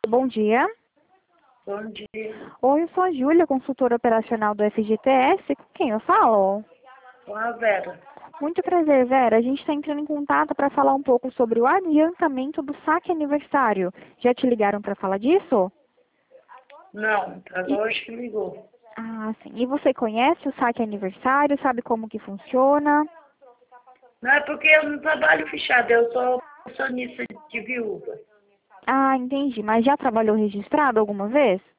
Bom dia. Bom dia. Oi, eu sou a Júlia, consultora operacional do FGTS. Com quem eu falo? Com a Vera. Muito prazer, Vera. A gente está entrando em contato para falar um pouco sobre o adiantamento do saque aniversário. Já te ligaram para falar disso? Não, E- agora que ligou. Ah, sim. E você conhece o saque aniversário? Sabe como que funciona? Não é porque eu não trabalho fechado, eu sou pensionista de viúva. Ah, entendi. Mas já trabalhou registrado alguma vez?